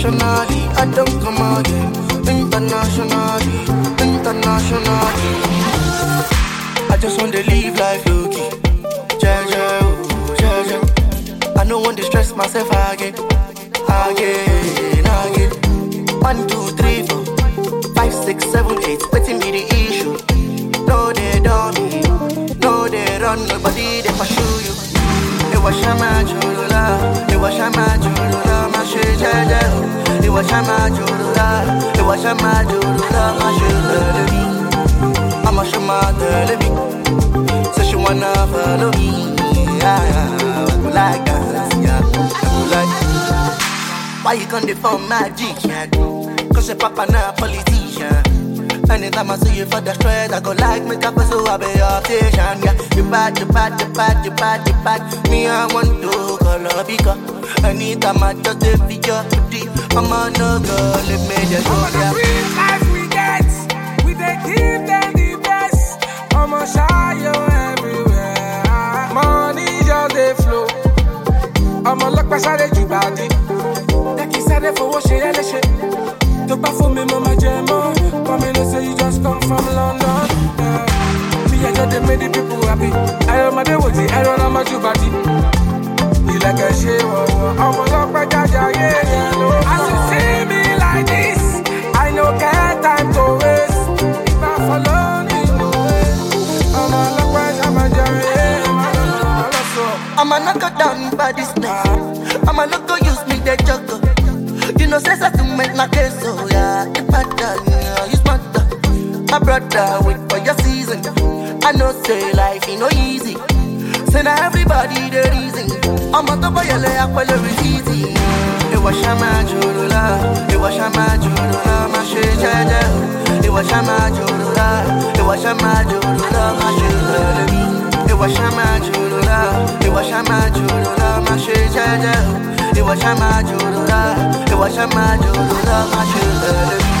Internationally, I don't come again. Internationally, internationally. I just want to live life low-key. Jaja, oh, jaja. I don't want to stress myself again. Again. 1, 2, 3, 4, 5, 6, 7, 8. Waiting be the issue. No, they don't me. No, they run. Nobody, they pursue you. It was Shama Jurula. It was Shama Jurula. My shit, jaja. It was Shama Jurula. It was Shama Jurula. My shit, I'm a Shama, tell me. So she wanna follow me. Like that, yeah. Like, why you gonna form magic, yeah? Cause your papa not a politician. Anytime I see you for the street, I go like make up so I be your patient, yeah. You bad. Me, I want to call a bigger. Anytime I just the video, I'm on no girl, let me just go, yeah. The real life we get, we they give them the best. I'ma shy you everywhere. Money just they flow. I'ma look past the jubadi. Like you said, for what she had a shit. To perform me, mama jamo. Come in and say you just come from London. Me, I just made the people happy. I am my devotee, I don't know my jubadi. You like a shit, I'ma look past Jaja, yeah. As you see me like this, I no get time to waste. If I follow you, I'ma look past Jaja, yeah. I'ma knock her down by this night. I'ma look go use me the juggle. You know, says I to make my case, so yeah. You better, you smarter. My brother, wait for your season. I know say life ain't no easy. Say now everybody the reason. I'm a top of your leg, I easy. It was Shama Jurula. It was Shama Jurula. My shit, jaja. It was Shama Jurula. It was Shama Jurula. My shit, it was Shama Jurula. It was Shama Jurula. My shit, jaja. It was Shama Jurula. It was Shama Jurula. My shit,